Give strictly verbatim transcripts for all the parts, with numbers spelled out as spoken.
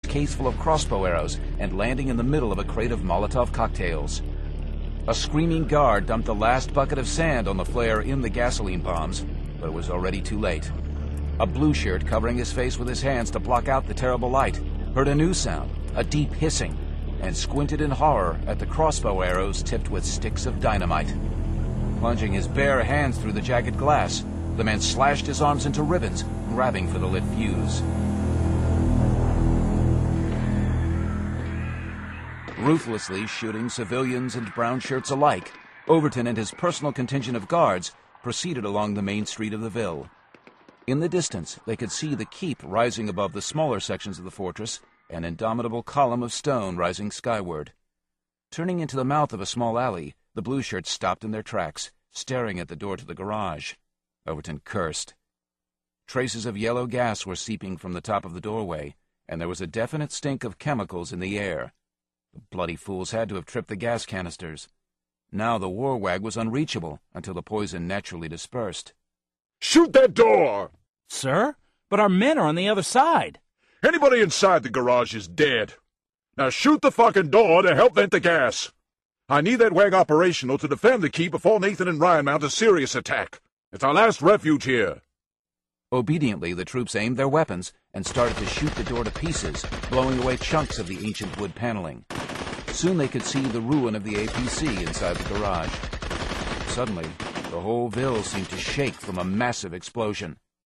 case full of crossbow arrows and landing in the middle of a crate of Molotov cocktails. A screaming guard dumped the last bucket of sand on the flare in the gasoline bombs, but it was already too late. A blue shirt covering his face with his hands to block out the terrible light heard a new sound, a deep hissing, and squinted in horror at the crossbow arrows tipped with sticks of dynamite. Plunging his bare hands through the jagged glass, the man slashed his arms into ribbons, grabbing for the lit fuse. Ruthlessly shooting civilians and brown shirts alike, Overton and his personal contingent of guards proceeded along the main street of the Ville. In the distance, they could see the keep rising above the smaller sections of the fortress, an indomitable column of stone rising skyward. Turning into the mouth of a small alley, the blue shirts stopped in their tracks, staring at the door to the garage. Overton cursed. Traces of yellow gas were seeping from the top of the doorway, and there was a definite stink of chemicals in the air. The bloody fools had to have tripped the gas canisters. Now the war wag was unreachable until the poison naturally dispersed. "Shoot that door!" "Sir? But our men are on the other side." "Anybody inside the garage is dead. Now shoot the fucking door to help vent the gas. I need that wag operational to defend the keep before Nathan and Ryan mount a serious attack. It's our last refuge here." Obediently, the troops aimed their weapons and started to shoot the door to pieces, blowing away chunks of the ancient wood paneling. Soon they could see the ruin of the A P C inside the garage. Suddenly, the whole Ville seemed to shake from a massive explosion.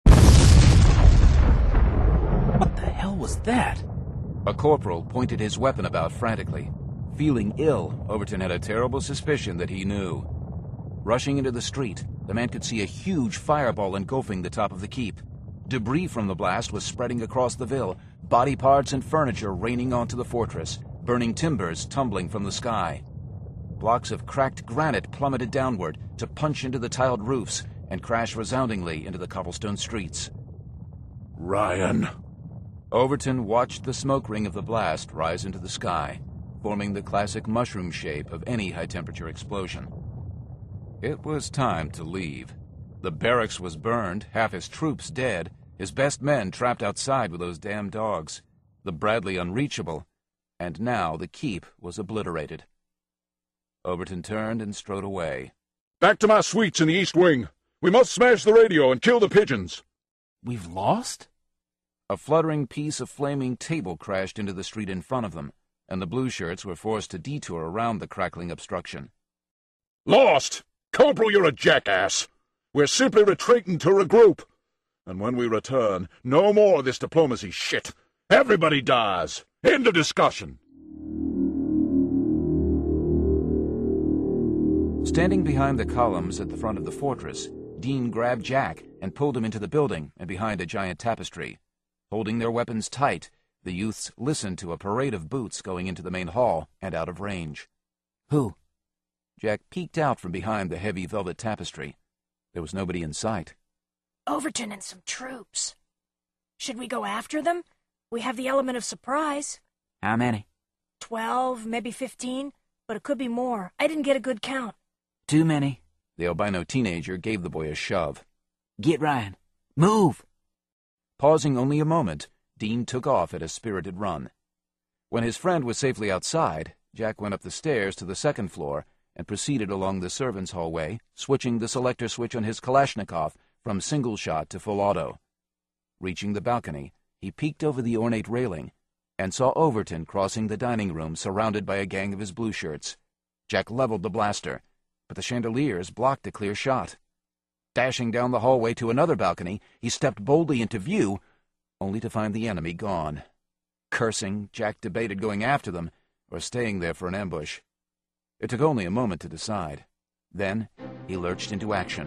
What the hell was that? A corporal pointed his weapon about frantically. Feeling ill, Overton had a terrible suspicion that he knew. Rushing into the street, the man could see a huge fireball engulfing the top of the keep. Debris from the blast was spreading across the Ville, body parts and furniture raining onto the fortress, burning timbers tumbling from the sky. Blocks of cracked granite plummeted downward to punch into the tiled roofs and crash resoundingly into the cobblestone streets. "Ryan." Overton watched the smoke ring of the blast rise into the sky, forming the classic mushroom shape of any high-temperature explosion. It was time to leave. The barracks was burned, half his troops dead, his best men trapped outside with those damn dogs, the Bradley unreachable, and now the keep was obliterated. Overton turned and strode away. "Back to my suites in the East Wing. We must smash the radio and kill the pigeons." "We've lost?" A fluttering piece of flaming table crashed into the street in front of them, and the blue shirts were forced to detour around the crackling obstruction. "Lost! Corporal, you're a jackass. We're simply retreating to regroup. And when we return, no more of this diplomacy shit. Everybody dies. End of discussion." Standing behind the columns at the front of the fortress, Dean grabbed Jack and pulled him into the building and behind a giant tapestry. Holding their weapons tight, the youths listened to a parade of boots going into the main hall and out of range. "Who?" Jack peeked out from behind the heavy velvet tapestry. There was nobody in sight. "Overton and some troops. Should we go after them? We have the element of surprise." "How many?" Twelve, maybe fifteen, but it could be more. I didn't get a good count." "Too many." The albino teenager gave the boy a shove. "Get Ryan. Move!" Pausing only a moment, Dean took off at a spirited run. When his friend was safely outside, Jack went up the stairs to the second floor and proceeded along the servants' hallway, switching the selector switch on his Kalashnikov from single shot to full auto. Reaching the balcony, he peeked over the ornate railing and saw Overton crossing the dining room surrounded by a gang of his blue shirts. Jack leveled the blaster, but the chandeliers blocked a clear shot. Dashing down the hallway to another balcony, he stepped boldly into view, only to find the enemy gone. Cursing, Jack debated going after them or staying there for an ambush. It took only a moment to decide. Then he lurched into action.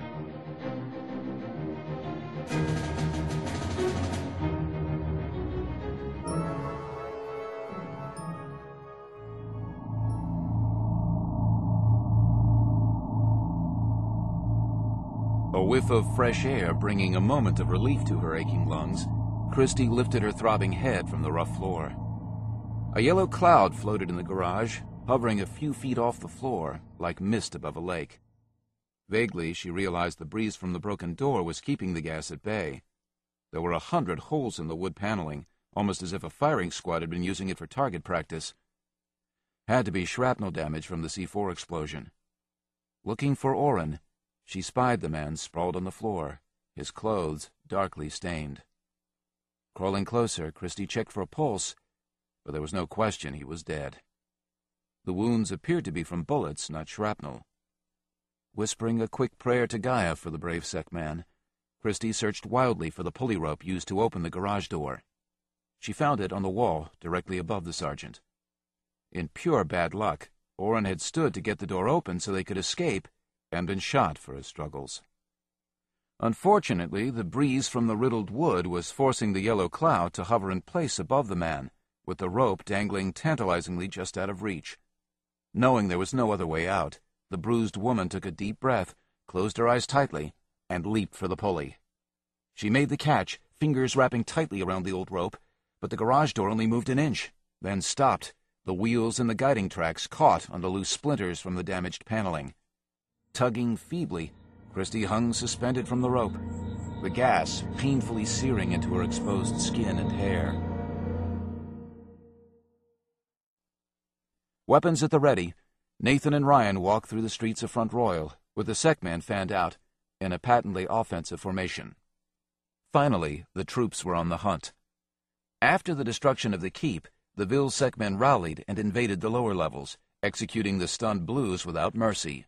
A whiff of fresh air bringing a moment of relief to her aching lungs, Christy lifted her throbbing head from the rough floor. A yellow cloud floated in the garage, hovering a few feet off the floor, like mist above a lake. Vaguely, she realized the breeze from the broken door was keeping the gas at bay. There were a hundred holes in the wood paneling, almost as if a firing squad had been using it for target practice. Had to be shrapnel damage from the C four explosion. Looking for Orrin, she spied the man sprawled on the floor, his clothes darkly stained. Crawling closer, Christie checked for a pulse, but there was no question he was dead. The wounds appeared to be from bullets, not shrapnel. Whispering a quick prayer to Gaia for the brave sec man, Christie searched wildly for the pulley rope used to open the garage door. She found it on the wall, directly above the sergeant. In pure bad luck, Orrin had stood to get the door open so they could escape, and been shot for his struggles. Unfortunately, the breeze from the riddled wood was forcing the yellow cloud to hover in place above the man, with the rope dangling tantalizingly just out of reach. Knowing there was no other way out, the bruised woman took a deep breath, closed her eyes tightly, and leaped for the pulley. She made the catch, fingers wrapping tightly around the old rope, but the garage door only moved an inch, then stopped, the wheels and the guiding tracks caught on the loose splinters from the damaged paneling. Tugging feebly, Christie hung suspended from the rope, the gas painfully searing into her exposed skin and hair. Weapons at the ready, Nathan and Ryan walked through the streets of Front Royal, with the sec man fanned out, in a patently offensive formation. Finally, the troops were on the hunt. After the destruction of the keep, the Ville sec men rallied and invaded the lower levels, executing the stunned Blues without mercy.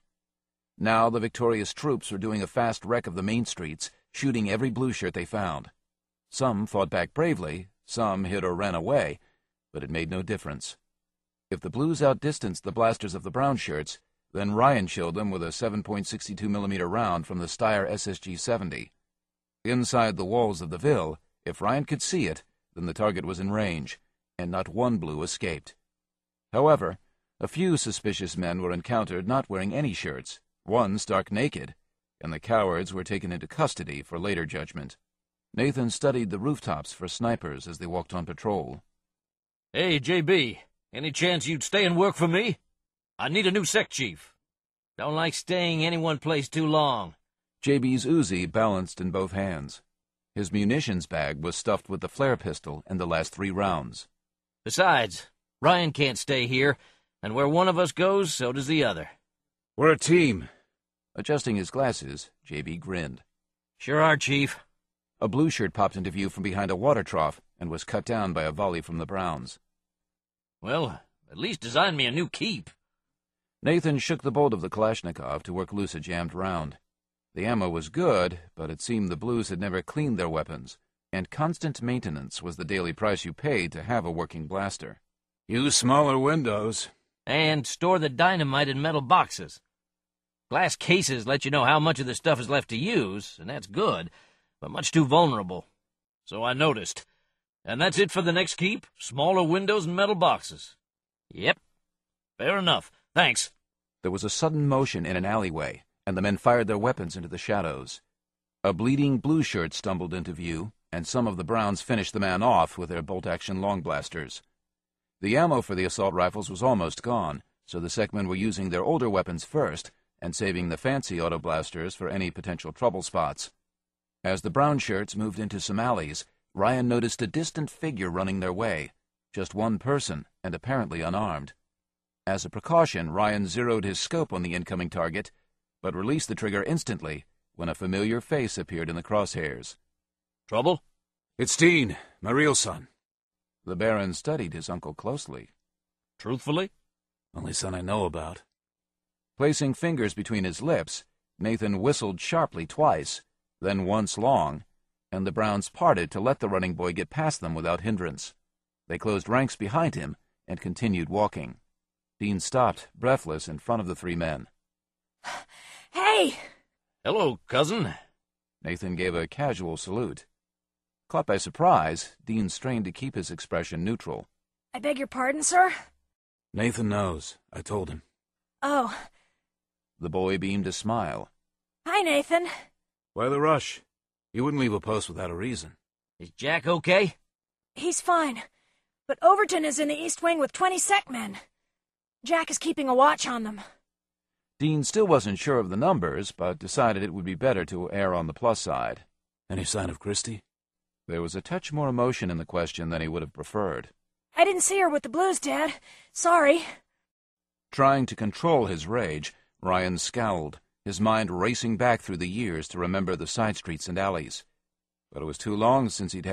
Now the victorious troops were doing a fast wreck of the main streets, shooting every blue shirt they found. Some fought back bravely, some hid or ran away, but it made no difference. If the Blues outdistanced the blasters of the brown shirts, then Ryan killed them with a seven point six two millimeter round from the Steyr S S G seventy. Inside the walls of the Ville, if Ryan could see it, then the target was in range, and not one Blue escaped. However, a few suspicious men were encountered not wearing any shirts, one stark naked, and the cowards were taken into custody for later judgment. Nathan studied the rooftops for snipers as they walked on patrol. Hey, J B, any chance you'd stay and work for me? I need a new sec chief. Don't like staying any one place too long. J B's Uzi balanced in both hands. His munitions bag was stuffed with the flare pistol and the last three rounds. Besides, Ryan can't stay here, and where one of us goes, so does the other. We're a team. Adjusting his glasses, J B grinned. Sure are, Chief. A blue shirt popped into view from behind a water trough and was cut down by a volley from the Browns. Well, at least design me a new keep. Nathan shook the bolt of the Kalashnikov to work loose a jammed round. The ammo was good, but it seemed the Blues had never cleaned their weapons, and constant maintenance was the daily price you paid to have a working blaster. Use smaller windows. And store the dynamite in metal boxes. Glass cases let you know how much of the stuff is left to use, and that's good, but much too vulnerable. So I noticed. And that's it for the next keep? Smaller windows and metal boxes. Yep. Fair enough. Thanks. There was a sudden motion in an alleyway, and the men fired their weapons into the shadows. A bleeding blue shirt stumbled into view, and some of the Browns finished the man off with their bolt-action long blasters. The ammo for the assault rifles was almost gone, so the sec men were using their older weapons first, and saving the fancy auto blasters for any potential trouble spots. As the brown shirts moved into some alleys, Ryan noticed a distant figure running their way, just one person, and apparently unarmed. As a precaution, Ryan zeroed his scope on the incoming target, but released the trigger instantly when a familiar face appeared in the crosshairs. Trouble? It's Dean, my real son. The Baron studied his uncle closely. Truthfully? Only son I know about. Placing fingers between his lips, Nathan whistled sharply twice, then once long, and the Browns parted to let the running boy get past them without hindrance. They closed ranks behind him and continued walking. Dean stopped, breathless, in front of the three men. Hey! Hello, cousin. Nathan gave a casual salute. Caught by surprise, Dean strained to keep his expression neutral. I beg your pardon, sir? Nathan knows. I told him. Oh. The boy beamed a smile. Hi, Nathan. Why the rush? You wouldn't leave a post without a reason. Is Jack okay? He's fine, but Overton is in the East Wing with twenty sec men. Jack is keeping a watch on them. Dean still wasn't sure of the numbers, but decided it would be better to err on the plus side. Any sign of Christie? There was a touch more emotion in the question than he would have preferred. I didn't see her with the blues, Dad. Sorry. Trying to control his rage, Ryan scowled, his mind racing back through the years to remember the side streets and alleys. But it was too long since he'd had